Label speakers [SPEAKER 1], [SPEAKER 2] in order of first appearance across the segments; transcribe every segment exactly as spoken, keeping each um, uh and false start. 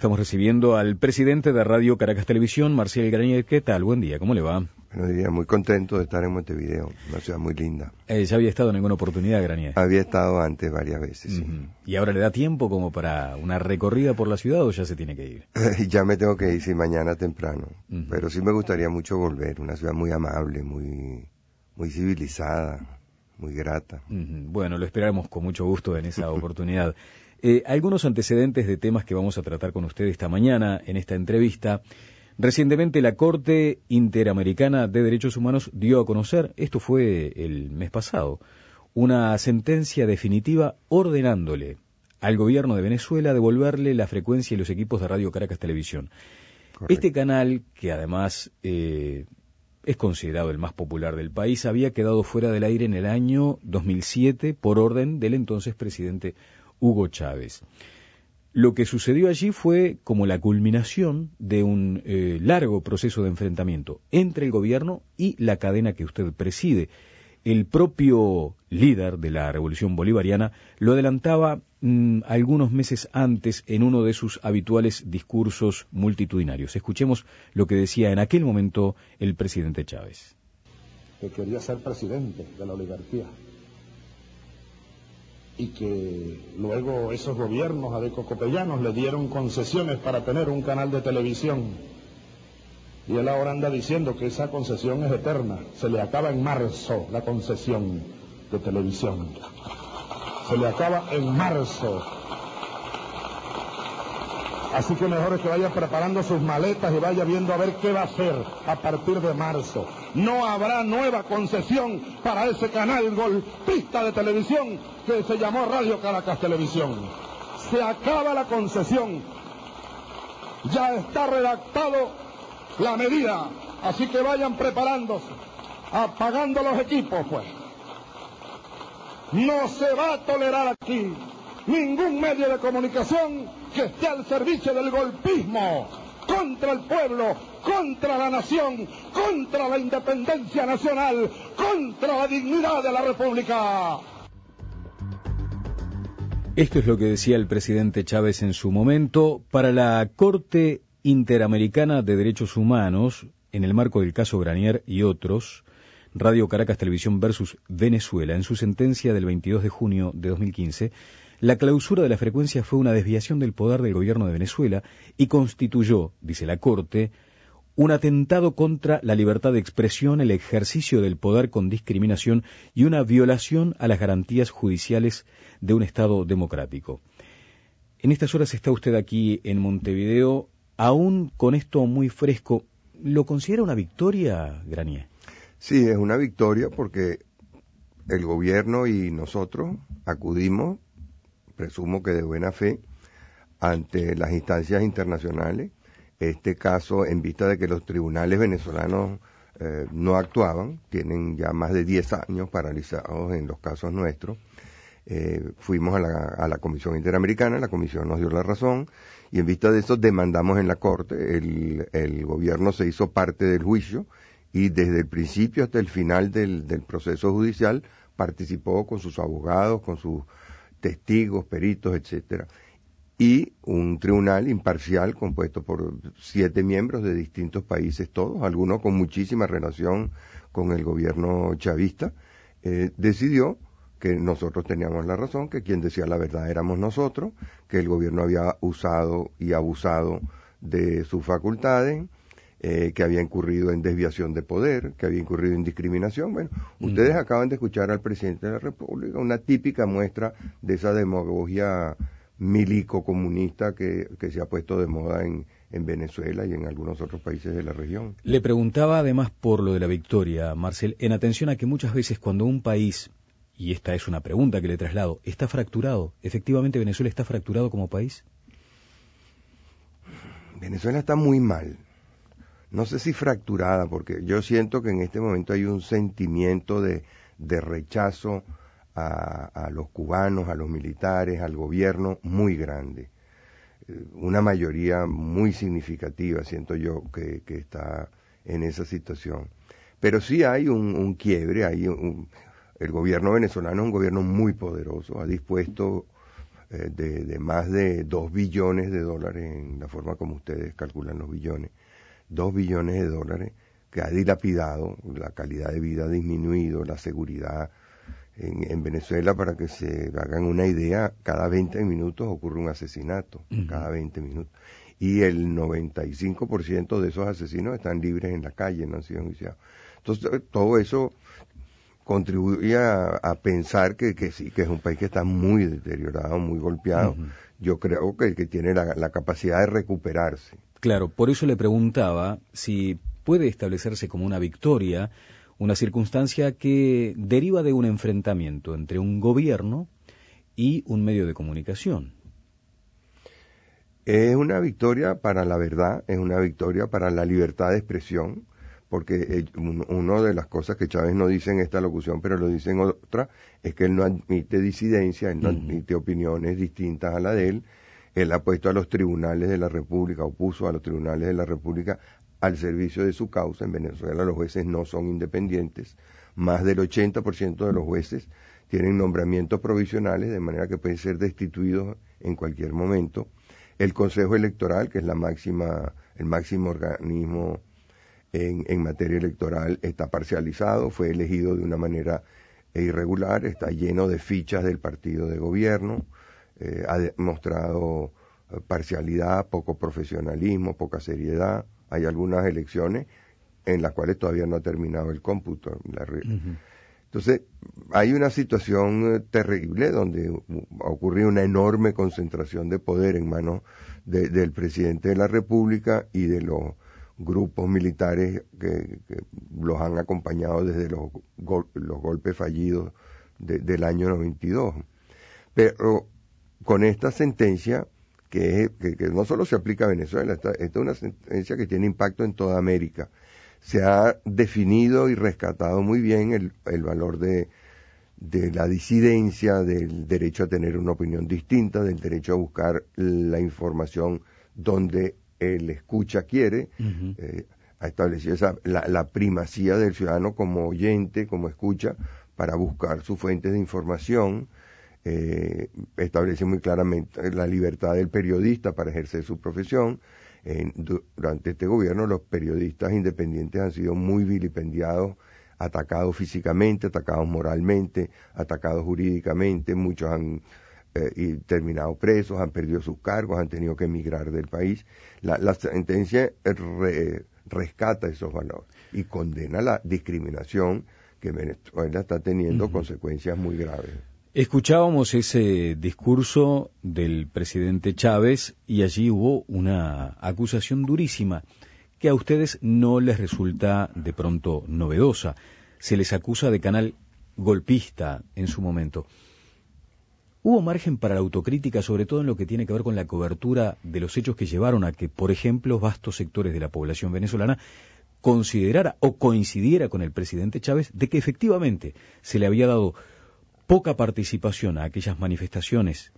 [SPEAKER 1] Estamos recibiendo al presidente de Radio Caracas Televisión, Marcial Granier. ¿Qué tal? Buen día, ¿cómo le va?
[SPEAKER 2] Buenos días, muy contento de estar en Montevideo, una ciudad muy linda.
[SPEAKER 1] Eh, ¿Ya había estado en alguna oportunidad, Granier?
[SPEAKER 2] Había estado antes varias veces, sí.
[SPEAKER 1] Uh-huh. ¿Y ahora le da tiempo como para una recorrida por la ciudad o ya se tiene que ir?
[SPEAKER 2] Ya me tengo que ir, sí, mañana temprano.
[SPEAKER 1] Uh-huh.
[SPEAKER 2] Pero sí me gustaría mucho volver, una ciudad muy amable, muy, muy civilizada, muy grata.
[SPEAKER 1] Uh-huh. Bueno, lo esperamos con mucho gusto en esa oportunidad. Eh, algunos antecedentes de temas que vamos a tratar con usted esta mañana en esta entrevista. Recientemente la Corte Interamericana de Derechos Humanos dio a conocer, esto fue el mes pasado, una sentencia definitiva ordenándole al gobierno de Venezuela devolverle la frecuencia y los equipos de Radio Caracas Televisión. Correcto. Este canal, que además eh, es considerado el más popular del país, había quedado fuera del aire en el año dos mil siete por orden del entonces presidente Hugo Chávez. Lo que sucedió allí fue como la culminación de un eh, largo proceso de enfrentamiento entre el gobierno y la cadena que usted preside. El propio líder de la Revolución Bolivariana lo adelantaba mmm, algunos meses antes en uno de sus habituales discursos multitudinarios. Escuchemos lo que decía en aquel momento el presidente Chávez.
[SPEAKER 3] Que quería ser presidente de la oligarquía. Y que luego esos gobiernos adecocopellanos le dieron concesiones para tener un canal de televisión. Y él ahora anda diciendo que esa concesión es eterna. Se le acaba en marzo la concesión de televisión. Se le acaba en marzo. Así que mejor es que vaya preparando sus maletas y vaya viendo a ver qué va a hacer a partir de marzo. No habrá nueva concesión para ese canal golpista de televisión que se llamó Radio Caracas Televisión. Se acaba la concesión. Ya está redactado la medida. Así que vayan preparándose, apagando los equipos, pues. No se va a tolerar aquí ningún medio de comunicación que esté al servicio del golpismo contra el pueblo, contra la nación, contra la independencia nacional, contra la dignidad de la República.
[SPEAKER 1] Esto es lo que decía el presidente Chávez en su momento. Para la Corte Interamericana de Derechos Humanos, en el marco del caso Granier y otros, Radio Caracas Televisión versus Venezuela, en su sentencia del veintidós de junio de dos mil quince, la clausura de la frecuencia fue una desviación del poder del gobierno de Venezuela y constituyó, dice la Corte, un atentado contra la libertad de expresión, el ejercicio del poder con discriminación y una violación a las garantías judiciales de un Estado democrático. En estas horas está usted aquí en Montevideo, aún con esto muy fresco. ¿Lo considera una victoria, Granier?
[SPEAKER 2] Sí, es una victoria porque el gobierno y nosotros acudimos, presumo que de buena fe, ante las instancias internacionales, este caso en vista de que los tribunales venezolanos eh, no actuaban, tienen ya más de diez años paralizados en los casos nuestros. Eh, fuimos a la, a la Comisión Interamericana, la Comisión nos dio la razón, y en vista de eso demandamos en la Corte, el, el gobierno se hizo parte del juicio, y desde el principio hasta el final del, del proceso judicial participó con sus abogados, con sus testigos, peritos, etcétera, y un tribunal imparcial compuesto por siete miembros de distintos países todos, algunos con muchísima relación con el gobierno chavista, eh, decidió que nosotros teníamos la razón, que quien decía la verdad éramos nosotros, que el gobierno había usado y abusado de sus facultades, Eh, que había incurrido en desviación de poder, que había incurrido en discriminación. Bueno, mm. ustedes acaban de escuchar al presidente de la República, una típica muestra de esa demagogia milico-comunista que, que se ha puesto de moda en, en Venezuela y en algunos otros países de la región.
[SPEAKER 1] Le preguntaba además por lo de la victoria, Marcel, en atención a que muchas veces cuando un país, y esta es una pregunta que le traslado, está fracturado, ¿efectivamente Venezuela está fracturado como país?
[SPEAKER 2] Venezuela está muy mal. No sé si fracturada, porque yo siento que en este momento hay un sentimiento de, de rechazo a, a los cubanos, a los militares, al gobierno muy grande. Una mayoría muy significativa, siento yo, que, que está en esa situación. Pero sí hay un, un quiebre, hay un, el gobierno venezolano es un gobierno muy poderoso, ha dispuesto eh, de, de más de dos billones de dólares, en la forma como ustedes calculan los billones, dos billones de dólares, que ha dilapidado, la calidad de vida ha disminuido, la seguridad en, en Venezuela, para que se hagan una idea, cada veinte minutos ocurre un asesinato, uh-huh. cada veinte minutos. Y el noventa y cinco por ciento de esos asesinos están libres en la calle, no han sido enjuiciados. Entonces, todo eso contribuye a, a pensar que, que sí, que es un país que está muy deteriorado, muy golpeado. Uh-huh. Yo creo que, que tiene la, la capacidad de recuperarse.
[SPEAKER 1] Claro, por eso le preguntaba si puede establecerse como una victoria una circunstancia que deriva de un enfrentamiento entre un gobierno y un medio de comunicación.
[SPEAKER 2] Es una victoria para la verdad, es una victoria para la libertad de expresión, porque una de las cosas que Chávez no dice en esta locución, pero lo dice en otra, es que él no admite disidencia, él no uh-huh. admite opiniones distintas a la de él. Él ha puesto a los tribunales de la República, o puso a los tribunales de la República al servicio de su causa. En Venezuela los jueces no son independientes. Más del ochenta por ciento de los jueces tienen nombramientos provisionales, de manera que pueden ser destituidos en cualquier momento. El Consejo Electoral, que es la máxima, el máximo organismo en, en materia electoral, está parcializado, fue elegido de una manera irregular, está lleno de fichas del partido de gobierno, eh, ha demostrado parcialidad, poco profesionalismo, poca seriedad. Hay algunas elecciones en las cuales todavía no ha terminado el cómputo. La re... uh-huh. Entonces, hay una situación terrible donde ha ocurrido una enorme concentración de poder en manos de, del presidente de la República y de los grupos militares que, que los han acompañado desde los, gol, los golpes fallidos de, del año noventa y dos. Pero con esta sentencia, que, es, que, que no solo se aplica a Venezuela, esta, esta es una sentencia que tiene impacto en toda América. Se ha definido y rescatado muy bien el, el valor de, de la disidencia, del derecho a tener una opinión distinta, del derecho a buscar la información donde el escucha quiere. Uh-huh. eh, ha establecido esa, la, la primacía del ciudadano como oyente, como escucha, para buscar sus fuentes de información. Eh, establece muy claramente la libertad del periodista para ejercer su profesión. En, durante este gobierno los periodistas independientes han sido muy vilipendiados, atacados físicamente, atacados moralmente, atacados jurídicamente, muchos han eh, y terminado presos, han perdido sus cargos, han tenido que emigrar del país. La, la sentencia re, rescata esos valores y condena la discriminación que Venezuela está teniendo, uh-huh. consecuencias muy graves.
[SPEAKER 1] Escuchábamos ese discurso del presidente Chávez y allí hubo una acusación durísima que a ustedes no les resulta de pronto novedosa. Se les acusa de canal golpista en su momento. ¿Hubo margen para la autocrítica, sobre todo en lo que tiene que ver con la cobertura de los hechos que llevaron a que, por ejemplo, vastos sectores de la población venezolana considerara o coincidiera con el presidente Chávez de que efectivamente se le había dado poca participación a aquellas manifestaciones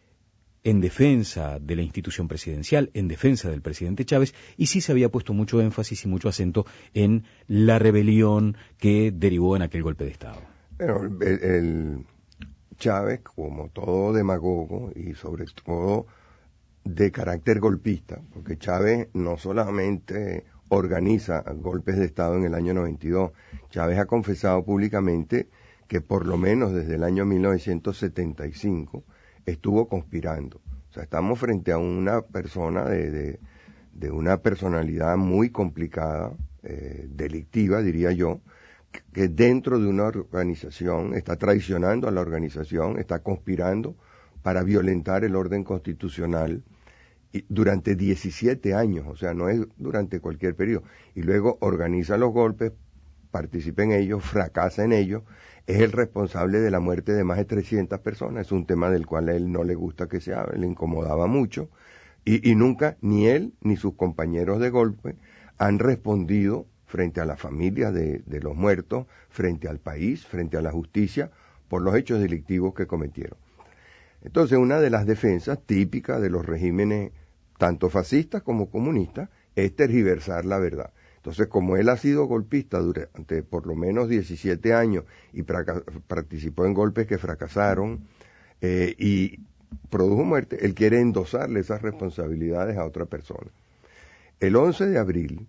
[SPEAKER 1] en defensa de la institución presidencial, en defensa del presidente Chávez, y sí se había puesto mucho énfasis y mucho acento en la rebelión que derivó en aquel golpe de Estado?
[SPEAKER 2] Bueno, el, el Chávez, como todo demagogo y sobre todo de carácter golpista, porque Chávez no solamente organiza golpes de Estado en el año noventa y dos, Chávez ha confesado públicamente que por lo menos desde el año mil novecientos setenta y cinco estuvo conspirando. O sea, estamos frente a una persona de, de, de una personalidad muy complicada, eh, delictiva, diría yo, que, que dentro de una organización está traicionando a la organización, está conspirando para violentar el orden constitucional y durante diecisiete años, o sea, no es durante cualquier periodo. Y luego organiza los golpes, participa en ellos, fracasa en ellos, es el responsable de la muerte de más de trescientas personas. Es un tema del cual a él no le gusta que se hable, le incomodaba mucho, y, y nunca, ni él ni sus compañeros de golpe han respondido frente a la familia de, de los muertos, frente al país, frente a la justicia, por los hechos delictivos que cometieron. Entonces, una de las defensas típicas de los regímenes, tanto fascistas como comunistas, es tergiversar la verdad. Entonces, como él ha sido golpista durante por lo menos diecisiete años y participó en golpes que fracasaron, eh, y produjo muerte, él quiere endosarle esas responsabilidades a otra persona. El once de abril,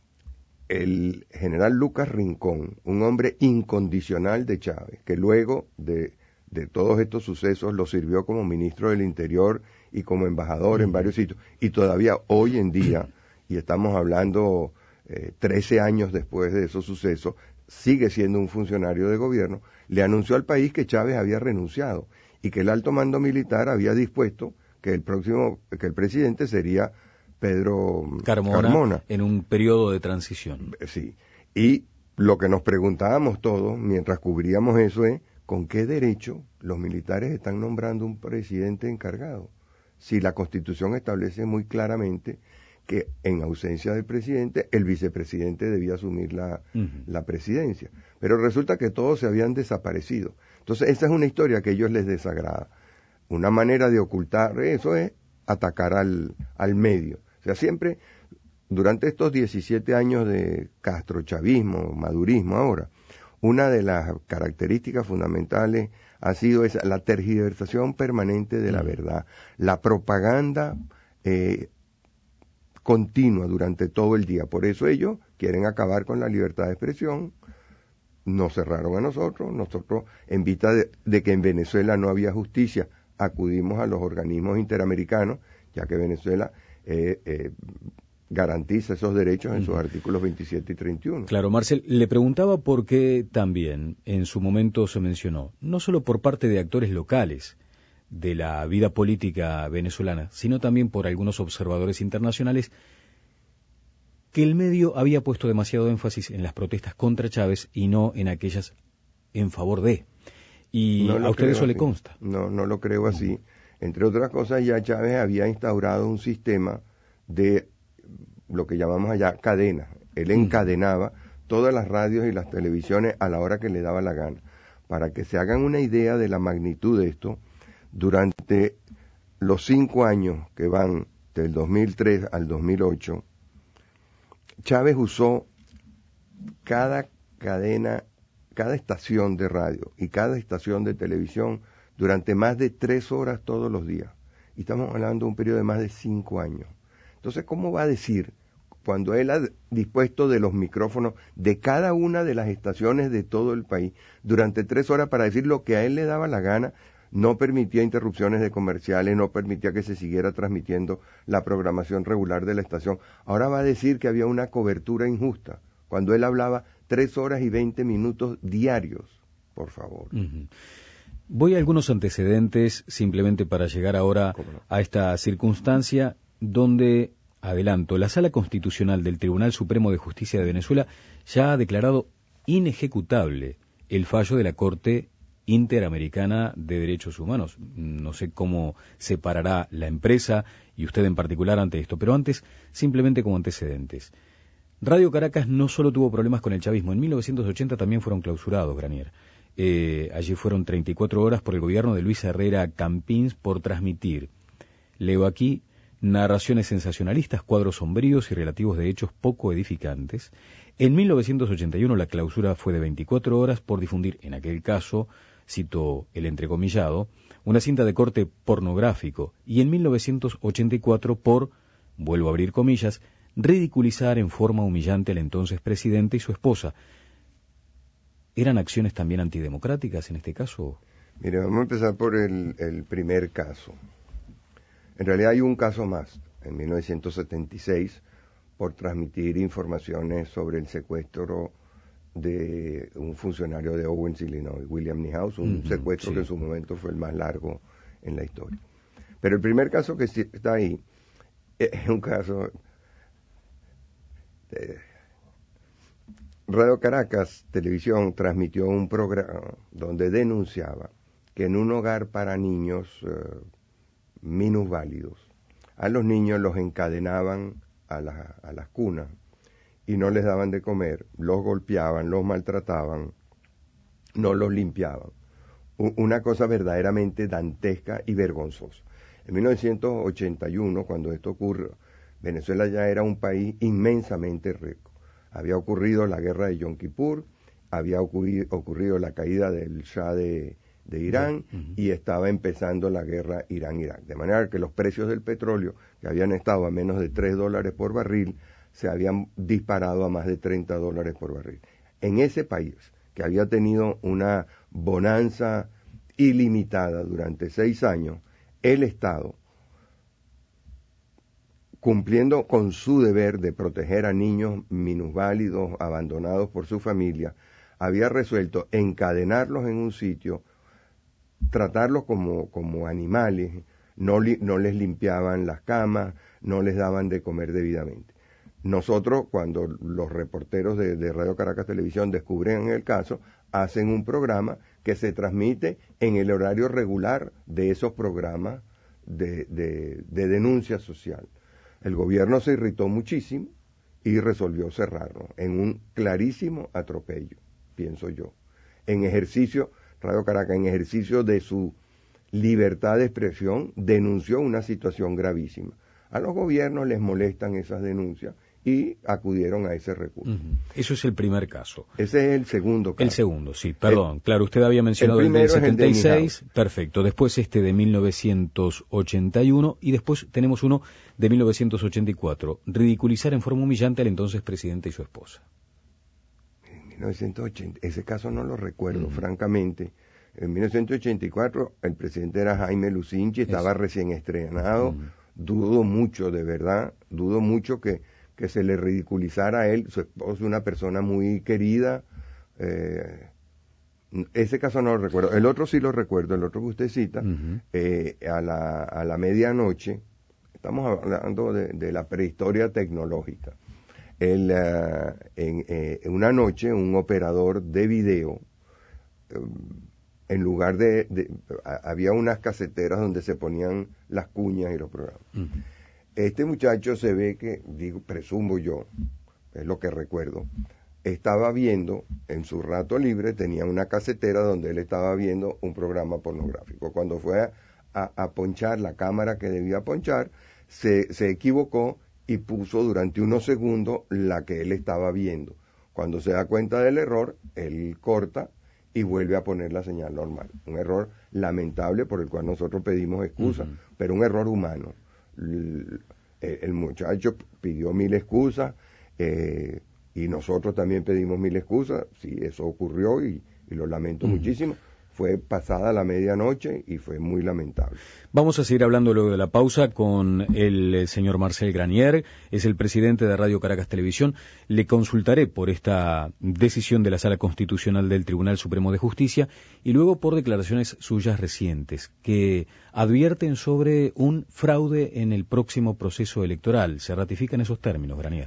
[SPEAKER 2] el general Lucas Rincón, un hombre incondicional de Chávez, que luego de, de todos estos sucesos lo sirvió como ministro del Interior y como embajador en varios sitios, y todavía hoy en día, y estamos hablando eh, trece años después de esos sucesos, sigue siendo un funcionario de gobierno, le anunció al país que Chávez había renunciado y que el alto mando militar había dispuesto que el próximo, que el presidente sería Pedro
[SPEAKER 1] Carmona,
[SPEAKER 2] Carmona.
[SPEAKER 1] En un periodo de transición.
[SPEAKER 2] Sí, y lo que nos preguntábamos todos mientras cubríamos eso es, ¿con qué derecho los militares están nombrando un presidente encargado? Si la Constitución establece muy claramente que en ausencia del presidente, el vicepresidente debía asumir la, uh-huh. la presidencia. Pero resulta que todos se habían desaparecido. Entonces, esa es una historia que a ellos les desagrada. Una manera de ocultar eso es atacar al, al medio. O sea, siempre, durante estos diecisiete años de castrochavismo, madurismo ahora, una de las características fundamentales ha sido esa, la tergiversación permanente de la verdad, la propaganda eh, continua durante todo el día. Por eso ellos quieren acabar con la libertad de expresión. Nos cerraron a nosotros, nosotros en vista de, de que en Venezuela no había justicia, acudimos a los organismos interamericanos, ya que Venezuela eh, eh, garantiza esos derechos en sus artículos veintisiete y treinta y uno.
[SPEAKER 1] Claro, Marcel, le preguntaba por qué también en su momento se mencionó, no solo por parte de actores locales de la vida política venezolana, sino también por algunos observadores internacionales, que el medio había puesto demasiado énfasis en las protestas contra Chávez y no en aquellas en favor de. Y
[SPEAKER 2] no
[SPEAKER 1] a usted eso
[SPEAKER 2] así.
[SPEAKER 1] le consta.
[SPEAKER 2] No, no lo creo así. Entre otras cosas, ya Chávez había instaurado un sistema de lo que llamamos allá cadenas. Él encadenaba todas las radios y las televisiones a la hora que le daba la gana. Para que se hagan una idea de la magnitud de esto, durante los cinco años que van del dos mil tres al dos mil ocho, Chávez usó cada cadena, cada estación de radio y cada estación de televisión durante más de tres horas todos los días. Y estamos hablando de un periodo de más de cinco años. Entonces, ¿cómo va a decir, cuando él ha dispuesto de los micrófonos de cada una de las estaciones de todo el país durante tres horas para decir lo que a él le daba la gana, no permitía interrupciones de comerciales, no permitía que se siguiera transmitiendo la programación regular de la estación? Ahora va a decir que había una cobertura injusta, cuando él hablaba tres horas y veinte minutos diarios, por favor.
[SPEAKER 1] Uh-huh. Voy a algunos antecedentes, simplemente para llegar ahora no? a esta circunstancia, donde, adelanto, la Sala Constitucional del Tribunal Supremo de Justicia de Venezuela ya ha declarado inejecutable el fallo de la Corte Interamericana de Derechos Humanos. No sé cómo se parará la empresa y usted en particular ante esto, pero antes, simplemente como antecedentes. Radio Caracas no solo tuvo problemas con el chavismo, en mil novecientos ochenta también fueron clausurados, Granier. Eh, allí fueron treinta y cuatro horas por el gobierno de Luis Herrera Campins por transmitir, leo aquí, narraciones sensacionalistas, cuadros sombríos y relativos de hechos poco edificantes. En mil novecientos ochenta y uno la clausura fue de veinticuatro horas por difundir, en aquel caso, cito el entrecomillado, una cinta de corte pornográfico, y en mil novecientos ochenta y cuatro por, vuelvo a abrir comillas, ridiculizar en forma humillante al entonces presidente y su esposa. ¿Eran acciones también antidemocráticas en este caso?
[SPEAKER 2] Mire, vamos a empezar por el, el primer caso. En realidad hay un caso más, en mil novecientos setenta y seis, por transmitir informaciones sobre el secuestro de un funcionario de Owens, Illinois, William Niehaus, un uh-huh, secuestro sí. que en su momento fue el más largo en la historia. Pero el primer caso que está ahí es un caso... de Radio Caracas Televisión transmitió un programa donde denunciaba que en un hogar para niños eh, minusválidos, a los niños los encadenaban a, la, a las cunas y no les daban de comer, los golpeaban, los maltrataban, no los limpiaban. U- una cosa verdaderamente dantesca y vergonzosa. En mil novecientos ochenta y uno, cuando esto ocurrió, Venezuela ya era un país inmensamente rico. Había ocurrido la guerra de Yom Kippur, había ocurrido, ocurrido la caída del Shah de, de Irán,
[SPEAKER 1] uh-huh.
[SPEAKER 2] y estaba empezando la guerra Irán-Irak. De manera que los precios del petróleo, que habían estado a menos de tres dólares por barril, se habían disparado a más de treinta dólares por barril. En ese país, que había tenido una bonanza ilimitada durante seis años, el Estado, cumpliendo con su deber de proteger a niños minusválidos, abandonados por su familia, había resuelto encadenarlos en un sitio, tratarlos como, como animales, no, li, no les limpiaban las camas, no les daban de comer debidamente. Nosotros, cuando los reporteros de, de Radio Caracas Televisión descubren el caso, hacen un programa que se transmite en el horario regular de esos programas de, de, de denuncia social. El gobierno se irritó muchísimo y resolvió cerrarlo en un clarísimo atropello, pienso yo. En ejercicio, Radio Caracas, en ejercicio de su libertad de expresión, denunció una situación gravísima. A los gobiernos les molestan esas denuncias y acudieron a ese recurso.
[SPEAKER 1] Uh-huh. Eso es el primer caso.
[SPEAKER 2] Ese es el segundo caso.
[SPEAKER 1] El segundo, sí, perdón. El, claro, usted había mencionado
[SPEAKER 2] el,
[SPEAKER 1] el del setenta y seis.
[SPEAKER 2] El de
[SPEAKER 1] perfecto. Después este de mil novecientos ochenta y uno y después tenemos uno de mil novecientos ochenta y cuatro. Ridiculizar en forma humillante al entonces presidente y su esposa.
[SPEAKER 2] En mil novecientos ochenta, ese caso no lo recuerdo,
[SPEAKER 1] uh-huh.
[SPEAKER 2] francamente. En mil novecientos ochenta y cuatro el presidente era Jaime Lucinchi, estaba Eso. recién estrenado. Uh-huh. Dudo mucho, de verdad, dudo mucho que que se le ridiculizara a él. Su esposo es una persona muy querida. Eh, ese caso no lo recuerdo. El otro sí lo recuerdo, el otro que usted cita, uh-huh. eh, a la, a la medianoche, estamos hablando de, de la prehistoria tecnológica. El, uh, en, eh, en una noche, un operador de video, eh, en lugar de, de a, había unas caseteras donde se ponían las cuñas y los programas. Uh-huh. Este muchacho se ve que, digo, presumo yo, es lo que recuerdo, estaba viendo, en su rato libre, tenía una casetera donde él estaba viendo un programa pornográfico. Cuando fue a, a, a ponchar la cámara que debía ponchar, se, se equivocó y puso durante unos segundos la que él estaba viendo. Cuando se da cuenta del error, él corta y vuelve a poner la señal normal. Un error lamentable por el cual nosotros pedimos excusa, uh-huh. pero un error humano. El, el muchacho pidió mil excusas eh, y nosotros también pedimos mil excusas. Sí, eso ocurrió y, y lo lamento uh-huh. muchísimo. Fue pasada la medianoche y fue muy lamentable.
[SPEAKER 1] Vamos a seguir hablando luego de la pausa con el, el señor Marcel Granier, es el presidente de Radio Caracas Televisión. Le consultaré por esta decisión de la Sala Constitucional del Tribunal Supremo de Justicia y luego por declaraciones suyas recientes que advierten sobre un fraude en el próximo proceso electoral. ¿Se ratifican esos términos, Granier?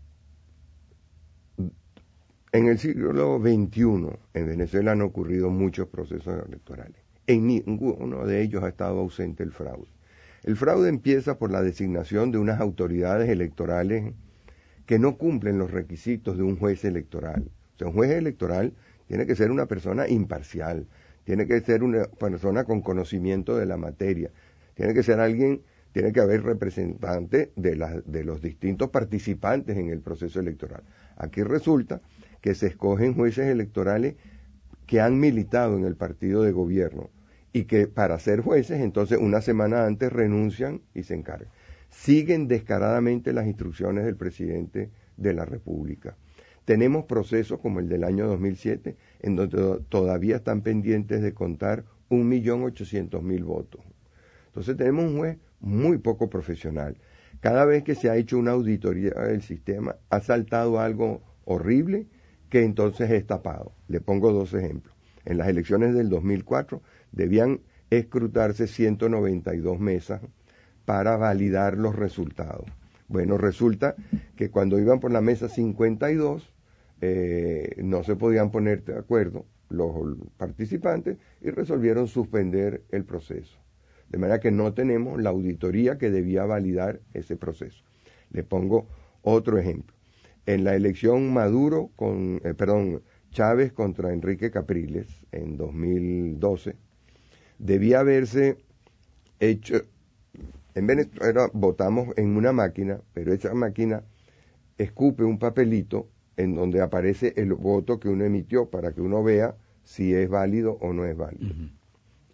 [SPEAKER 2] En el siglo veintiuno, en Venezuela han ocurrido muchos procesos electorales. En ninguno de ellos ha estado ausente el fraude. El fraude empieza por la designación de unas autoridades electorales que no cumplen los requisitos de un juez electoral. O sea, un juez electoral tiene que ser una persona imparcial, tiene que ser una persona con conocimiento de la materia, tiene que ser alguien, tiene que haber representante de, la, de los distintos participantes en el proceso electoral. Aquí resulta que se escogen jueces electorales que han militado en el partido de gobierno y que para ser jueces entonces una semana antes renuncian y se encargan. Siguen descaradamente las instrucciones del presidente de la República. Tenemos procesos como el del año dos mil siete en donde todavía están pendientes de contar un millón ochocientos mil votos. Entonces tenemos un juez muy poco profesional. Cada vez que se ha hecho una auditoría del sistema ha saltado algo horrible que entonces es tapado. Le pongo dos ejemplos. En las elecciones del dos mil cuatro debían escrutarse ciento noventa y dos mesas para validar los resultados. Bueno, resulta que cuando iban por la mesa cincuenta y dos, eh, no se podían poner de acuerdo los participantes y resolvieron suspender el proceso. De manera que no tenemos la auditoría que debía validar ese proceso. Le pongo otro ejemplo. En la elección Maduro con, eh, perdón, Chávez contra Enrique Capriles en dos mil doce, debía haberse hecho, en Venezuela votamos en una máquina, pero esa máquina escupe un papelito en donde aparece el voto que uno emitió para que uno vea si es válido o no es válido. Uh-huh.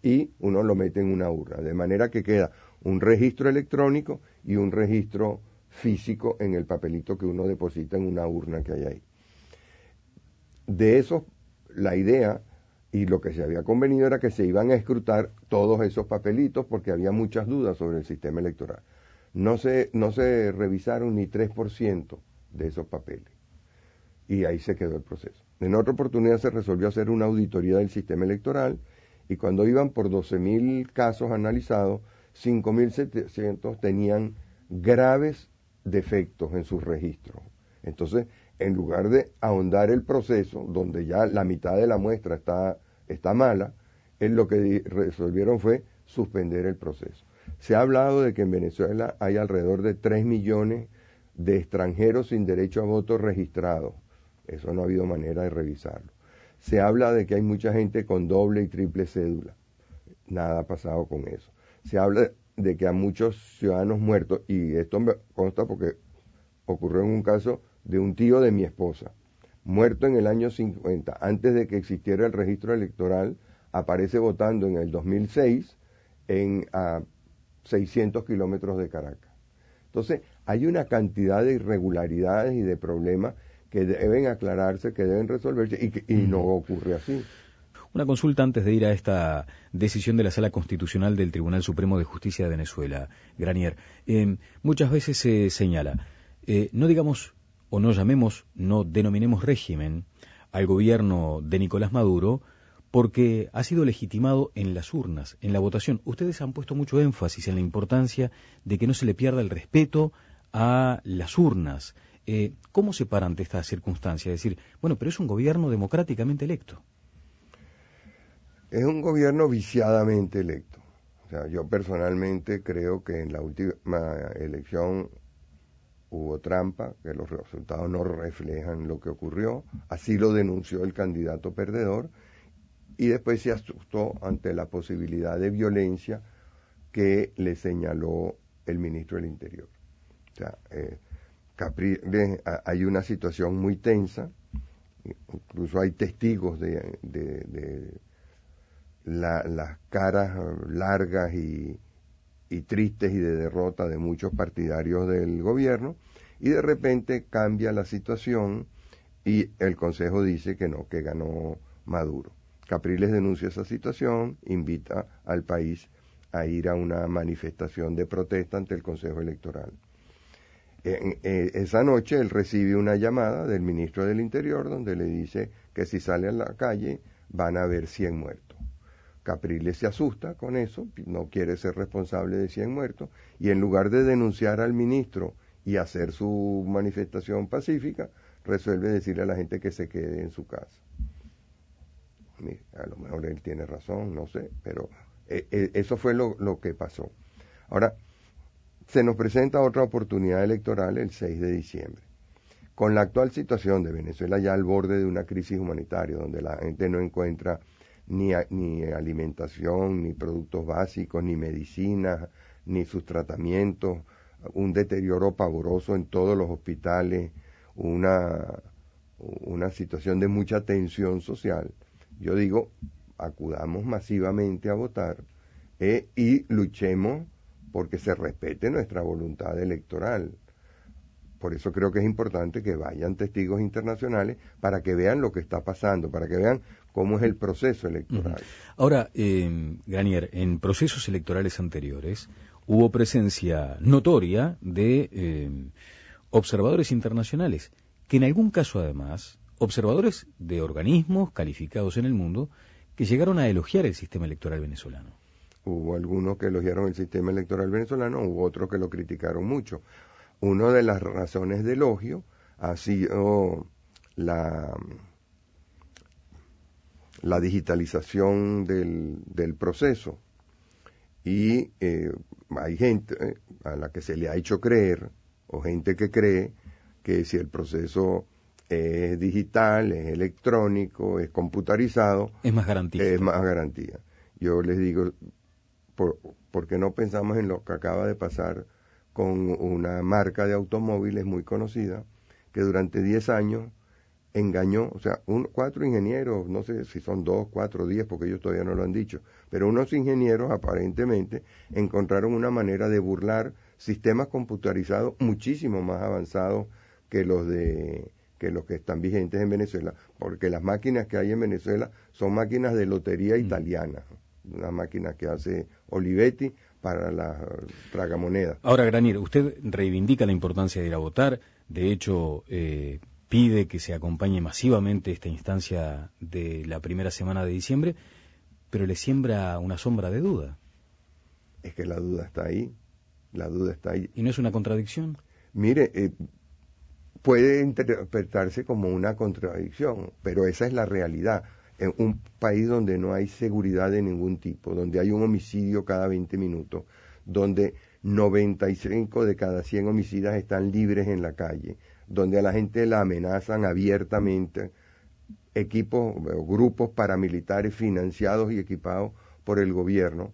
[SPEAKER 2] y uno lo mete en una urna, de manera que queda un registro electrónico y un registro físico en el papelito que uno deposita en una urna que hay ahí. De eso, la idea y lo que se había convenido era que se iban a escrutar todos esos papelitos porque había muchas dudas sobre el sistema electoral. No se, no se revisaron ni tres por ciento de esos papeles y ahí se quedó el proceso. En otra oportunidad se resolvió hacer una auditoría del sistema electoral y cuando iban por doce mil casos analizados, cinco mil setecientos tenían graves defectos en sus registros. Entonces, en lugar de ahondar el proceso, donde ya la mitad de la muestra está, está mala, es lo que resolvieron fue suspender el proceso. Se ha hablado de que en Venezuela hay alrededor de tres millones de extranjeros sin derecho a voto registrados. Eso no ha habido manera de revisarlo. Se habla de que hay mucha gente con doble y triple cédula. Nada ha pasado con eso. Se habla de que hay muchos ciudadanos muertos, y esto me consta porque ocurrió en un caso de un tío de mi esposa, muerto en el año cincuenta, antes de que existiera el registro electoral, aparece votando en el dos mil seis en a seiscientos kilómetros de Caracas. Entonces, hay una cantidad de irregularidades y de problemas que deben aclararse, que deben resolverse, y, que, y no ocurre así.
[SPEAKER 1] Una consulta antes de ir a esta decisión de la Sala Constitucional del Tribunal Supremo de Justicia de Venezuela, Granier. Eh, muchas veces se señala, eh, no digamos o no llamemos, no denominemos régimen al gobierno de Nicolás Maduro porque ha sido legitimado en las urnas, en la votación. Ustedes han puesto mucho énfasis en la importancia de que no se le pierda el respeto a las urnas. Eh, ¿Cómo se para ante esta circunstancia? Es decir, bueno, pero es un gobierno democráticamente electo.
[SPEAKER 2] Es un gobierno viciadamente electo. O sea, yo personalmente creo que en la última elección hubo trampa, que los resultados no reflejan lo que ocurrió. Así lo denunció el candidato perdedor y después se asustó ante la posibilidad de violencia que le señaló el ministro del Interior. O sea, eh, Capriles, hay una situación muy tensa, incluso hay testigos de, de, de la, las caras largas y, y tristes y de derrota de muchos partidarios del gobierno, y de repente cambia la situación y el Consejo dice que no, que ganó Maduro. Capriles denuncia esa situación, invita al país a ir a una manifestación de protesta ante el Consejo Electoral. En, en, esa noche él recibe una llamada del ministro del Interior donde le dice que si sale a la calle van a haber cien muertos. Capriles se asusta con eso, no quiere ser responsable de cien muertos, y en lugar de denunciar al ministro y hacer su manifestación pacífica, resuelve decirle a la gente que se quede en su casa. A lo mejor él tiene razón, no sé, pero eh, eh, eso fue lo, lo que pasó. Ahora, se nos presenta otra oportunidad electoral el seis de diciembre. Con la actual situación de Venezuela ya al borde de una crisis humanitaria, donde la gente no encuentra ni, a, ni alimentación, ni productos básicos, ni medicinas, ni sus tratamientos, un deterioro pavoroso en todos los hospitales, una, una situación de mucha tensión social. Yo digo, acudamos masivamente a votar eh, y luchemos porque se respete nuestra voluntad electoral. Por eso creo que es importante que vayan testigos internacionales para que vean lo que está pasando, para que vean cómo es el proceso electoral.
[SPEAKER 1] Uh-huh. Ahora, eh, Granier, en procesos electorales anteriores hubo presencia notoria de eh, observadores internacionales, que en algún caso además, observadores de organismos calificados en el mundo, que llegaron a elogiar el sistema electoral venezolano.
[SPEAKER 2] Hubo algunos que elogiaron el sistema electoral venezolano, hubo otros que lo criticaron mucho. Una de las razones de elogio ha sido la, la digitalización del, del proceso. Y eh, hay gente eh, a la que se le ha hecho creer, o gente que cree, que si el proceso es digital, es electrónico, es computarizado,
[SPEAKER 1] es más garantía.
[SPEAKER 2] Es más garantía. Yo les digo, ¿por, ¿por qué no pensamos en lo que acaba de pasar con una marca de automóviles muy conocida, que durante diez años engañó, o sea, un, cuatro ingenieros, no sé si son dos, cuatro, diez, porque ellos todavía no lo han dicho, pero unos ingenieros aparentemente encontraron una manera de burlar sistemas computarizados muchísimo más avanzados que los de que los que están vigentes en Venezuela, porque las máquinas que hay en Venezuela son máquinas de lotería mm. italiana, una máquina que hace Olivetti para la tragamoneda.
[SPEAKER 1] Ahora, Granier, usted reivindica la importancia de ir a votar, de hecho eh, pide que se acompañe masivamente esta instancia de la primera semana de diciembre, pero le siembra una sombra de duda.
[SPEAKER 2] Es que la duda está ahí, la duda está ahí.
[SPEAKER 1] ¿Y no es una contradicción?
[SPEAKER 2] Mire, eh, puede interpretarse como una contradicción, pero esa es la realidad. En un país donde no hay seguridad de ningún tipo, donde hay un homicidio cada veinte minutos, donde noventa y cinco de cada cien homicidas están libres en la calle, donde a la gente la amenazan abiertamente, equipos o grupos paramilitares financiados y equipados por el gobierno.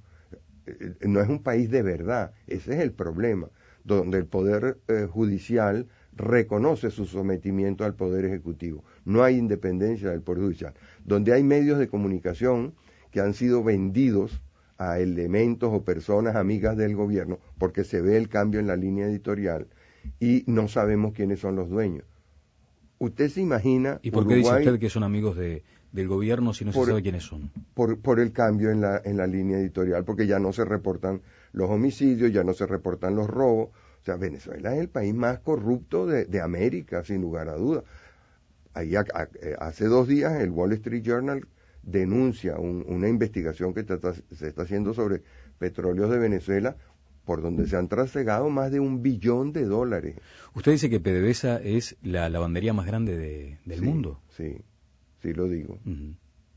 [SPEAKER 2] No es un país de verdad, ese es el problema, donde el poder eh, judicial reconoce su sometimiento al poder ejecutivo. No hay independencia del poder judicial. Donde hay medios de comunicación que han sido vendidos a elementos o personas amigas del gobierno, porque se ve el cambio en la línea editorial y no sabemos quiénes son los dueños. ¿Usted se imagina?
[SPEAKER 1] ¿Y por qué Uruguay, dice usted que son amigos de, del gobierno si no por, se sabe quiénes son?
[SPEAKER 2] Por, por el cambio en la, en la línea editorial, porque ya no se reportan los homicidios, ya no se reportan los robos. O sea, Venezuela es el país más corrupto de, de América, sin lugar a dudas. Ahí a, a, hace dos días el Wall Street Journal denuncia un, una investigación que trata, se está haciendo sobre petróleos de Venezuela, por donde se han trasegado más de un billón de dólares.
[SPEAKER 1] Usted dice que PDVSA es la lavandería más grande de, del
[SPEAKER 2] sí,
[SPEAKER 1] mundo.
[SPEAKER 2] Sí, sí lo digo.
[SPEAKER 1] Uh-huh.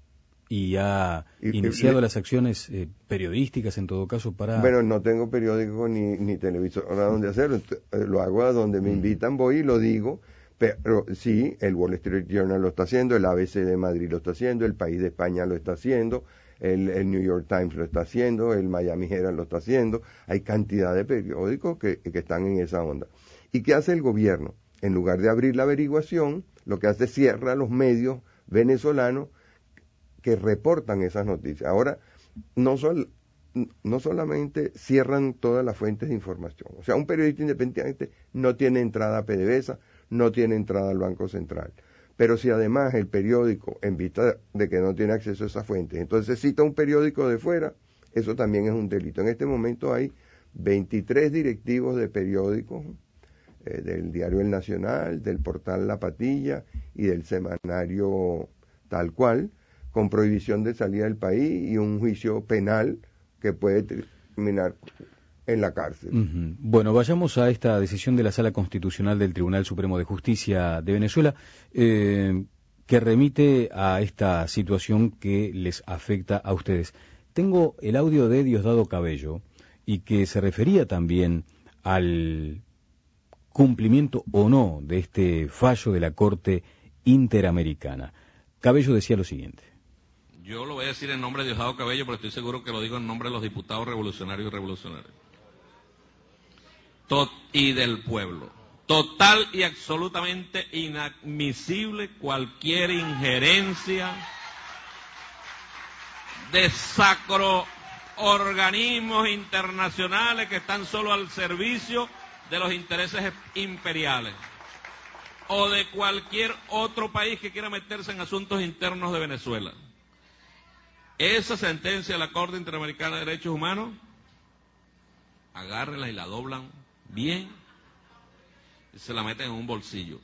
[SPEAKER 1] Y ha
[SPEAKER 2] y,
[SPEAKER 1] iniciado
[SPEAKER 2] y,
[SPEAKER 1] las acciones eh, periodísticas, en todo caso, para...
[SPEAKER 2] Bueno, no tengo periódico ni, ni televisor a donde hacerlo, lo hago a donde me invitan, voy y lo digo, pero sí, el Wall Street Journal lo está haciendo, el A B C de Madrid lo está haciendo, el País de España lo está haciendo, el, el New York Times lo está haciendo, el Miami Herald lo está haciendo, hay cantidad de periódicos que, que están en esa onda. ¿Y qué hace el gobierno? En lugar de abrir la averiguación, lo que hace es cierra los medios venezolanos que reportan esas noticias. Ahora, no, sol, no solamente cierran todas las fuentes de información, o sea, un periodista independiente no tiene entrada a PDVSA, no tiene entrada al Banco Central, pero si además el periódico, en vista de que no tiene acceso a esas fuentes, entonces cita un periódico de fuera, eso también es un delito. En este momento hay veintitrés directivos de periódicos, eh, del diario El Nacional, del portal La Patilla y del semanario Tal Cual, con prohibición de salida del país y un juicio penal que puede terminar en la cárcel.
[SPEAKER 1] Uh-huh. Bueno, vayamos a esta decisión de la Sala Constitucional del Tribunal Supremo de Justicia de Venezuela, eh, que remite a esta situación que les afecta a ustedes. Tengo el audio de Diosdado Cabello, y que se refería también al cumplimiento o no de este fallo de la Corte Interamericana. Cabello decía lo siguiente.
[SPEAKER 4] Yo lo voy a decir en nombre de Diosdado Cabello, pero estoy seguro que lo digo en nombre de los diputados revolucionarios y revolucionarios. Tot y del pueblo. Total y absolutamente inadmisible cualquier injerencia de sacroorganismos internacionales que están solo al servicio de los intereses imperiales o de cualquier otro país que quiera meterse en asuntos internos de Venezuela. Esa sentencia de la Corte Interamericana de Derechos Humanos, agárrenla y la doblan bien y se la meten en un bolsillo.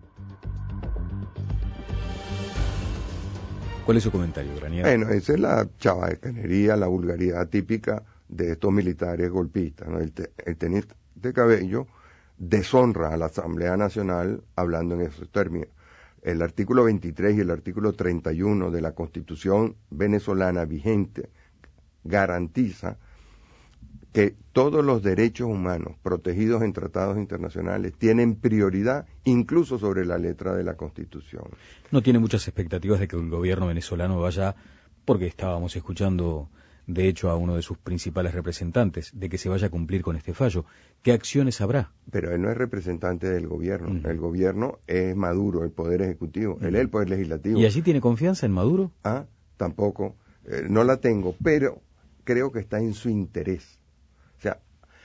[SPEAKER 1] ¿Cuál es su comentario, Granier?
[SPEAKER 2] Bueno, esa es la chabacanería, la vulgaridad típica de estos militares golpistas, ¿no? El, te, el teniente Cabello deshonra a la Asamblea Nacional hablando en esos términos. El artículo veintitrés y el artículo treinta y uno de la Constitución venezolana vigente garantiza que todos los derechos humanos protegidos en tratados internacionales tienen prioridad incluso sobre la letra de la Constitución.
[SPEAKER 1] No tiene muchas expectativas de que el gobierno venezolano vaya, porque estábamos escuchando de hecho, a uno de sus principales representantes de que se vaya a cumplir con este fallo. ¿Qué acciones habrá?
[SPEAKER 2] Pero él no es representante del gobierno.
[SPEAKER 1] Uh-huh.
[SPEAKER 2] El gobierno es Maduro, el poder ejecutivo. Uh-huh. Él es el poder legislativo.
[SPEAKER 1] ¿Y allí tiene confianza en Maduro?
[SPEAKER 2] Ah, tampoco. Eh, no la tengo, pero creo que está en su interés. O sea,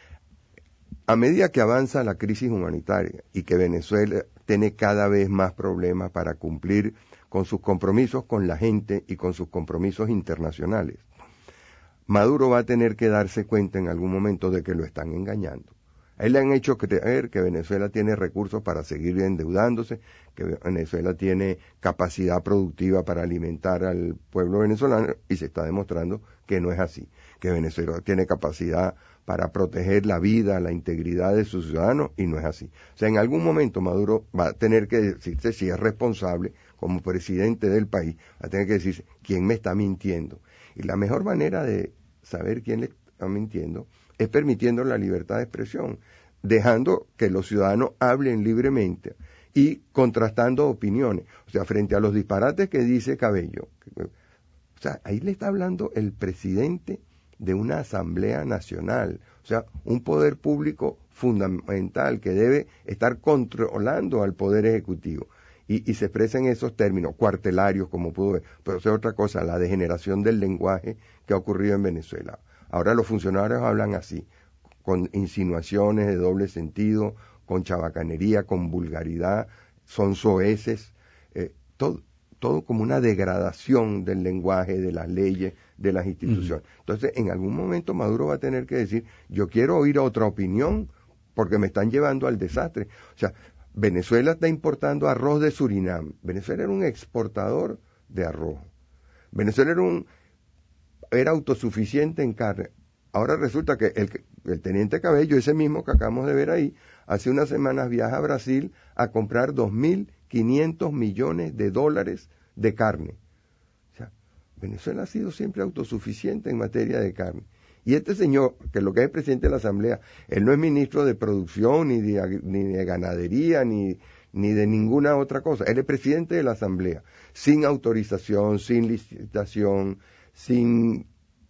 [SPEAKER 2] a medida que avanza la crisis humanitaria y que Venezuela tiene cada vez más problemas para cumplir con sus compromisos con la gente y con sus compromisos internacionales, Maduro va a tener que darse cuenta en algún momento de que lo están engañando. A él le han hecho creer que Venezuela tiene recursos para seguir endeudándose, que Venezuela tiene capacidad productiva para alimentar al pueblo venezolano, y se está demostrando que no es así, que Venezuela tiene capacidad para proteger la vida, la integridad de sus ciudadanos, y no es así. O sea, en algún momento Maduro va a tener que decirse si es responsable como presidente del país, va a tener que decirse quién me está mintiendo. Y la mejor manera de saber quién le está mintiendo es permitiendo la libertad de expresión, dejando que los ciudadanos hablen libremente y contrastando opiniones. O sea, frente a los disparates que dice Cabello, o sea, ahí le está hablando el presidente de una asamblea nacional, o sea, un poder público fundamental que debe estar controlando al poder ejecutivo. Y, y se expresa en esos términos, cuartelarios, como pudo ver. Pero eso es otra cosa, la degeneración del lenguaje que ha ocurrido en Venezuela. Ahora los funcionarios hablan así, con insinuaciones de doble sentido, con chabacanería, con vulgaridad, son soeces, eh, todo, todo como una degradación del lenguaje, de las leyes, de las instituciones. Uh-huh. Entonces, en algún momento Maduro va a tener que decir, yo quiero oír otra opinión, porque me están llevando al desastre. O sea, Venezuela está importando arroz de Surinam. Venezuela era un exportador de arroz. Venezuela era un era autosuficiente en carne. Ahora resulta que el, el teniente Cabello, ese mismo que acabamos de ver ahí, hace unas semanas viaja a Brasil a comprar dos mil quinientos millones de dólares de carne. O sea, Venezuela ha sido siempre autosuficiente en materia de carne. Y este señor, que lo que es presidente de la Asamblea, él no es ministro de producción, ni de, ni de ganadería, ni, ni de ninguna otra cosa. Él es presidente de la Asamblea, sin autorización, sin licitación, sin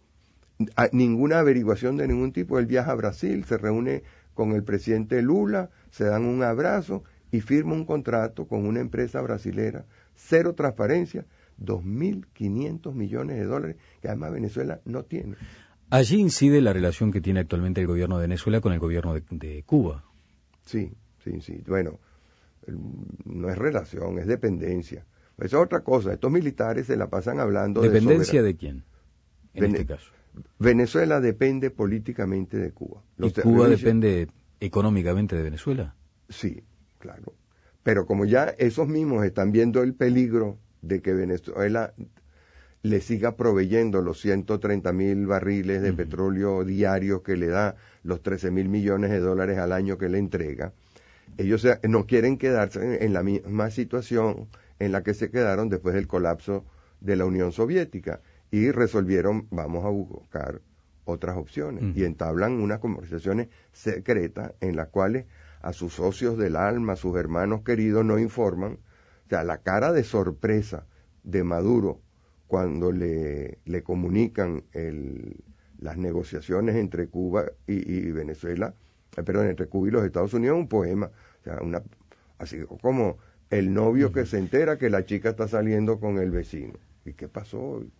[SPEAKER 2] a, ninguna averiguación de ningún tipo. Él viaja a Brasil, se reúne con el presidente Lula, se dan un abrazo y firma un contrato con una empresa brasilera, cero transparencia, dos mil quinientos millones de dólares, que además Venezuela no tiene.
[SPEAKER 1] Allí incide la relación que tiene actualmente el gobierno de Venezuela con el gobierno de, de Cuba.
[SPEAKER 2] Sí, sí, sí. Bueno, no es relación, es dependencia. Eso es otra cosa. Estos militares se la pasan hablando de
[SPEAKER 1] ¿Dependencia de quién, en
[SPEAKER 2] Vene-
[SPEAKER 1] este caso?
[SPEAKER 2] Venezuela depende políticamente de Cuba.
[SPEAKER 1] Los ¿Y Cuba depende económicamente de Venezuela?
[SPEAKER 2] Sí, claro. Pero como ya esos mismos están viendo el peligro de que Venezuela le siga proveyendo los ciento treinta mil barriles de uh-huh. petróleo diarios que le da, los trece mil millones de dólares al año que le entrega, ellos no quieren quedarse en la misma situación en la que se quedaron después del colapso de la Unión Soviética y resolvieron, vamos a buscar otras opciones uh-huh. y entablan unas conversaciones secretas en las cuales a sus socios del alma, a sus hermanos queridos no informan. O sea, la cara de sorpresa de Maduro cuando le, le comunican el, las negociaciones entre Cuba y, y Venezuela, eh, perdón, entre Cuba y los Estados Unidos, un poema, o sea, una, así como el novio uh-huh. que se entera que la chica está saliendo con el vecino. ¿Y qué pasó hoy?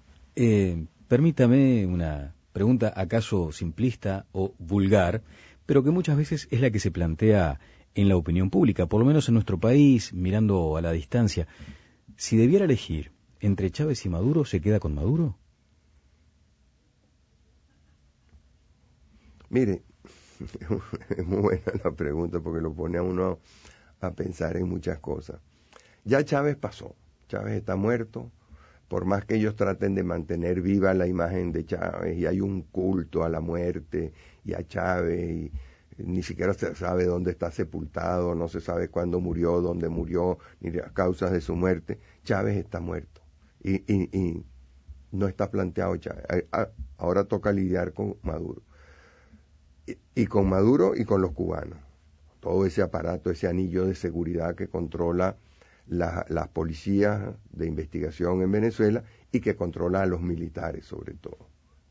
[SPEAKER 1] Eh, permítame una pregunta acaso simplista o vulgar, pero que muchas veces es la que se plantea en la opinión pública, por lo menos en nuestro país, mirando a la distancia. Si debiera elegir entre Chávez y Maduro, ¿se queda con Maduro?
[SPEAKER 2] Mire, es muy buena la pregunta porque lo pone a uno a pensar en muchas cosas. Ya Chávez pasó, Chávez está muerto, por más que ellos traten de mantener viva la imagen de Chávez, y hay un culto a la muerte y a Chávez, y ni siquiera se sabe dónde está sepultado, no se sabe cuándo murió, dónde murió, ni las causas de su muerte. Chávez está muerto. Y, y, y no está planteado Chávez. Ahora toca lidiar con Maduro. Y, y con Maduro y con los cubanos. Todo ese aparato, ese anillo de seguridad que controla la, las policías de investigación en Venezuela y que controla a los militares sobre todo.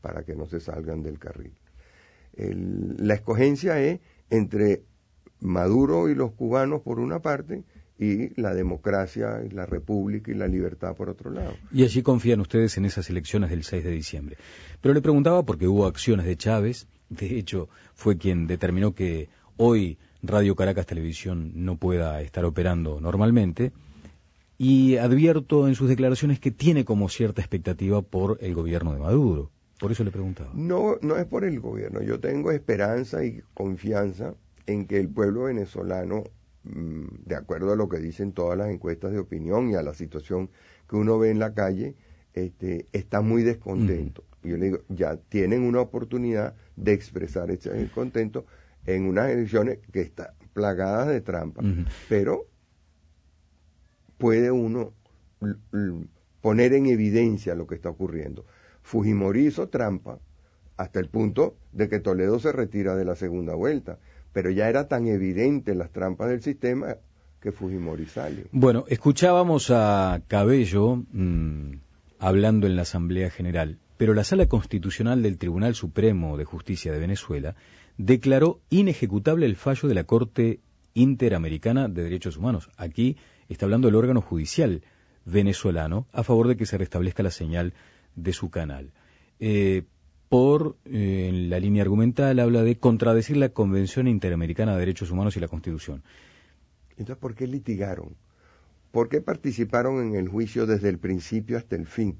[SPEAKER 2] para que no se salgan del carril. El, la escogencia es entre Maduro y los cubanos por una parte y la democracia y la república y la libertad por otro lado.
[SPEAKER 1] Y allí confían ustedes en esas elecciones del seis de diciembre. Pero le preguntaba porque hubo acciones de Chávez, de hecho fue quien determinó que hoy Radio Caracas Televisión no pueda estar operando normalmente, y advierto en sus declaraciones que tiene como cierta expectativa por el gobierno de Maduro. Por eso le preguntaba.
[SPEAKER 2] No, no es por el gobierno. Yo tengo esperanza y confianza en que el pueblo venezolano, de acuerdo a lo que dicen todas las encuestas de opinión y a la situación que uno ve en la calle, este, está muy descontento. Uh-huh. Yo le digo, ya tienen una oportunidad de expresar ese descontento en unas elecciones que están plagadas de trampas, uh-huh. pero puede uno l- l- poner en evidencia lo que está ocurriendo. Fujimori hizo trampa hasta el punto de que Toledo se retira de la segunda vuelta, pero ya era tan evidente las trampas del sistema que Fujimori sale.
[SPEAKER 1] Bueno, escuchábamos a Cabello mmm, hablando en la Asamblea General, pero la Sala Constitucional del Tribunal Supremo de Justicia de Venezuela declaró inejecutable el fallo de la Corte Interamericana de Derechos Humanos. Aquí está hablando el órgano judicial venezolano a favor de que se restablezca la señal de su canal. Eh, por, eh, en la línea argumental, habla de contradecir la Convención Interamericana de Derechos Humanos y la Constitución.
[SPEAKER 2] Entonces, ¿por qué litigaron? ¿Por qué participaron en el juicio desde el principio hasta el fin?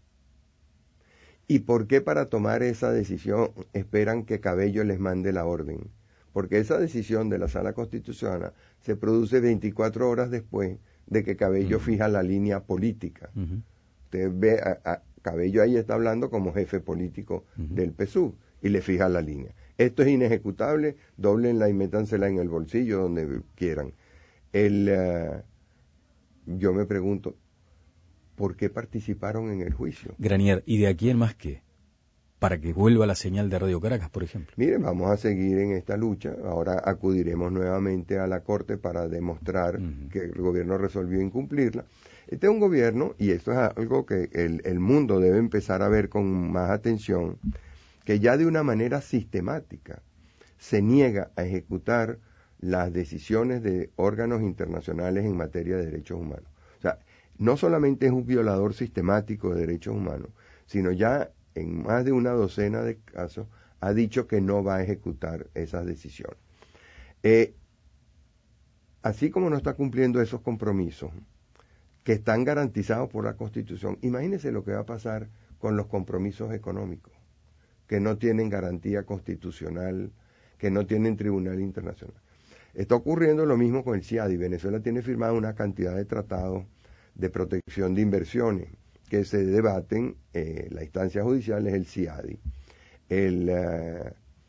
[SPEAKER 2] ¿Y por qué para tomar esa decisión esperan que Cabello les mande la orden? Porque esa decisión de la Sala Constitucional se produce veinticuatro horas después de que Cabello uh-huh. fija la línea política. Uh-huh. Usted ve, a, a Cabello ahí está hablando como jefe político uh-huh. del P S U V y le fija la línea. Esto es inejecutable, dóblenla y métansela en el bolsillo donde quieran. El, uh, yo me pregunto, ¿por qué participaron en el juicio?
[SPEAKER 1] Granier, ¿y de aquí en más qué? Para que vuelva la señal de Radio Caracas, por ejemplo.
[SPEAKER 2] Miren, vamos a seguir en esta lucha. Ahora acudiremos nuevamente a la Corte para demostrar uh-huh. que el gobierno resolvió incumplirla. Este es un gobierno, y esto es algo que el, el mundo debe empezar a ver con más atención, que ya de una manera sistemática se niega a ejecutar las decisiones de órganos internacionales en materia de derechos humanos. O sea, no solamente es un violador sistemático de derechos humanos, sino ya en más de una docena de casos, ha dicho que no va a ejecutar esas decisiones. Eh, así como no está cumpliendo esos compromisos que están garantizados por la Constitución, imagínense lo que va a pasar con los compromisos económicos, que no tienen garantía constitucional, que no tienen tribunal internacional. Está ocurriendo lo mismo con el C I A D I. Venezuela tiene firmada una cantidad de tratados de protección de inversiones que se debaten, eh, la instancia judicial es el C I A D I. El, uh,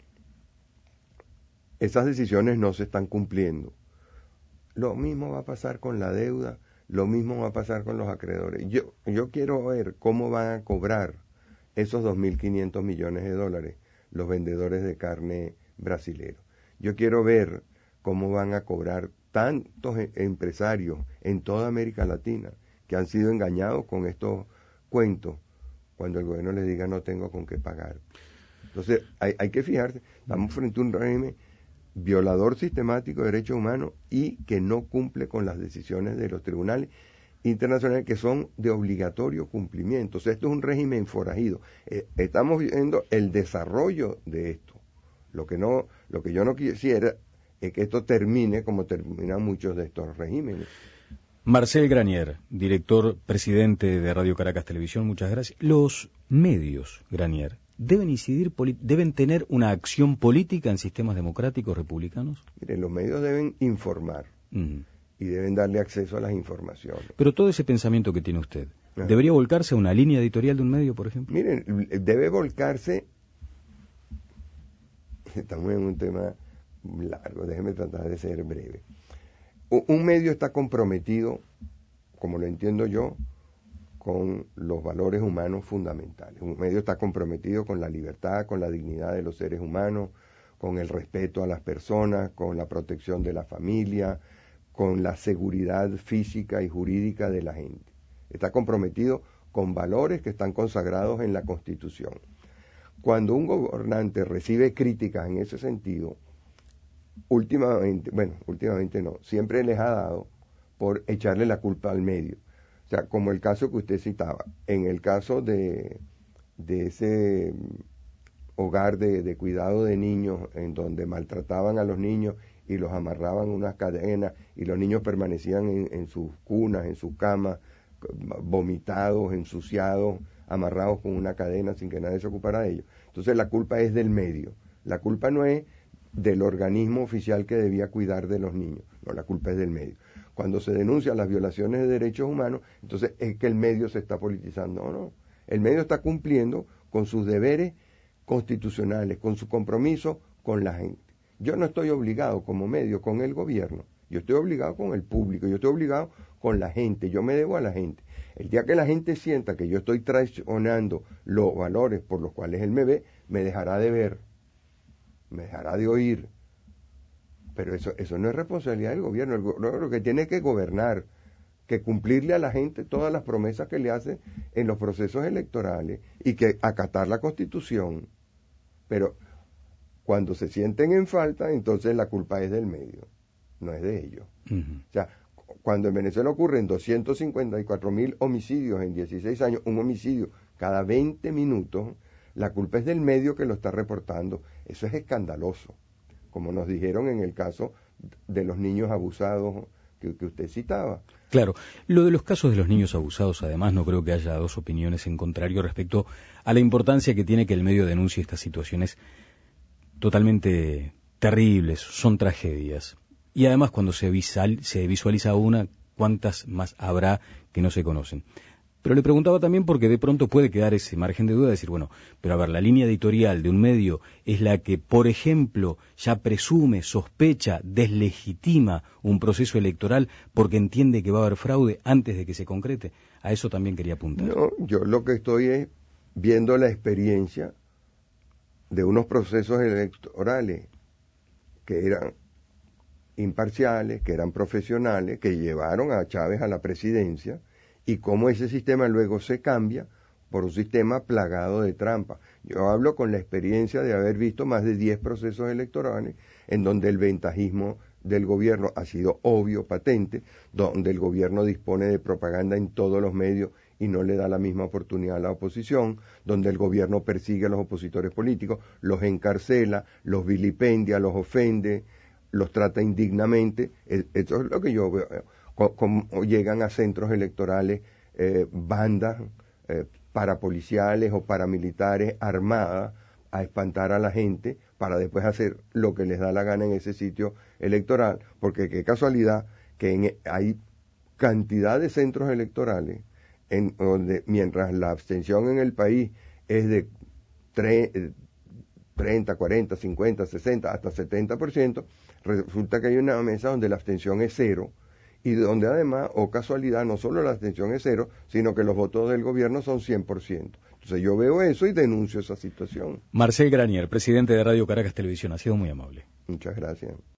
[SPEAKER 2] esas decisiones no se están cumpliendo. Lo mismo va a pasar con la deuda, lo mismo va a pasar con los acreedores. Yo, yo quiero ver cómo van a cobrar esos dos mil quinientos millones de dólares los vendedores de carne brasileros. Yo quiero ver cómo van a cobrar tantos empresarios en toda América Latina que han sido engañados con estos cuentos cuando el gobierno les diga no tengo con qué pagar. Entonces hay, hay que fijarse, estamos frente a un régimen violador sistemático de derechos humanos y que no cumple con las decisiones de los tribunales internacionales que son de obligatorio cumplimiento. O sea, esto es un régimen forajido. Eh, estamos viendo el desarrollo de esto. Lo que no, lo que yo no quisiera es que esto termine como terminan muchos de estos regímenes.
[SPEAKER 1] Marcel Granier, director presidente de Radio Caracas Televisión, muchas gracias. Los medios, Granier, ¿deben incidir, deben tener una acción política en sistemas democráticos republicanos?
[SPEAKER 2] Miren, los medios deben informar uh-huh. y deben darle acceso a las informaciones.
[SPEAKER 1] Pero todo ese pensamiento que tiene usted, uh-huh. ¿debería volcarse a una línea editorial de un medio, por ejemplo?
[SPEAKER 2] Miren, debe volcarse, estamos en un tema largo, déjeme tratar de ser breve. Un medio está comprometido, como lo entiendo yo, con los valores humanos fundamentales. Un medio está comprometido con la libertad, con la dignidad de los seres humanos, con el respeto a las personas, con la protección de la familia, con la seguridad física y jurídica de la gente. Está comprometido con valores que están consagrados en la Constitución. cuando un gobernante recibe críticas en ese sentido, últimamente, bueno, últimamente no, siempre les ha dado por echarle la culpa al medio. O sea, como el caso que usted citaba, en el caso de, de ese hogar de, de cuidado de niños, en donde maltrataban a los niños y los amarraban en unas cadenas, y los niños permanecían en, en sus cunas, en sus camas, vomitados, ensuciados, amarrados con una cadena sin que nadie se ocupara de ellos. Entonces la culpa es del medio, la culpa no es del organismo oficial que debía cuidar de los niños, no, la culpa es del medio. Cuando se denuncian las violaciones de derechos humanos, entonces es que el medio se está politizando. No, no, el medio está cumpliendo con sus deberes constitucionales, con su compromiso con la gente. Yo no estoy obligado como medio con el gobierno, yo estoy obligado con el público, yo estoy obligado con la gente, yo me debo a la gente. El día que la gente sienta que yo estoy traicionando los valores por los cuales él me ve, me dejará de ver, me dejará de oír. Pero eso, eso no es responsabilidad del gobierno. El gobierno lo que tiene que gobernar, que cumplirle a la gente todas las promesas que le hace en los procesos electorales y que acatar la Constitución. Pero cuando se sienten en falta, entonces la culpa es del medio, no es de ellos. Uh-huh. O sea, cuando en Venezuela ocurren doscientos cincuenta y cuatro mil homicidios en dieciséis años, un homicidio cada veinte minutos, la culpa es del medio que lo está reportando. Eso es escandaloso, como nos dijeron en el caso de los niños abusados que, que usted citaba.
[SPEAKER 1] Claro, lo de los casos de los niños abusados, además, no creo que haya dos opiniones en contrario respecto a la importancia que tiene que el medio denuncie estas situaciones totalmente terribles, son tragedias. Y además cuando se, visual, se visualiza una, ¿cuántas más habrá que no se conocen? Pero le preguntaba también porque de pronto puede quedar ese margen de duda de decir, bueno, pero a ver, la línea editorial de un medio es la que, por ejemplo, ya presume, sospecha, deslegitima un proceso electoral porque entiende que va a haber fraude antes de que se concrete. A eso también quería apuntar.
[SPEAKER 2] No, yo lo que estoy es viendo la experiencia de unos procesos electorales que eran imparciales, que eran profesionales, que llevaron a Chávez a la presidencia, y cómo ese sistema luego se cambia por un sistema plagado de trampas. Yo hablo con la experiencia de haber visto más de diez procesos electorales en donde el ventajismo del gobierno ha sido obvio, patente, donde el gobierno dispone de propaganda en todos los medios y no le da la misma oportunidad a la oposición, donde el gobierno persigue a los opositores políticos, los encarcela, los vilipendia, los ofende, los trata indignamente. Eso es lo que yo veo. Como llegan a centros electorales eh, bandas eh, parapoliciales o paramilitares armadas a espantar a la gente para después hacer lo que les da la gana en ese sitio electoral, porque qué casualidad que en, hay cantidad de centros electorales en donde mientras la abstención en el país es de treinta, cuarenta, cincuenta, sesenta, hasta setenta por ciento, resulta que hay una mesa donde la abstención es cero, y donde además, o casualidad, no solo la abstención es cero, sino que los votos del gobierno son cien por ciento. Entonces yo veo eso y denuncio esa situación.
[SPEAKER 1] Marcel Granier, presidente de Radio Caracas Televisión, ha sido muy amable.
[SPEAKER 2] Muchas gracias.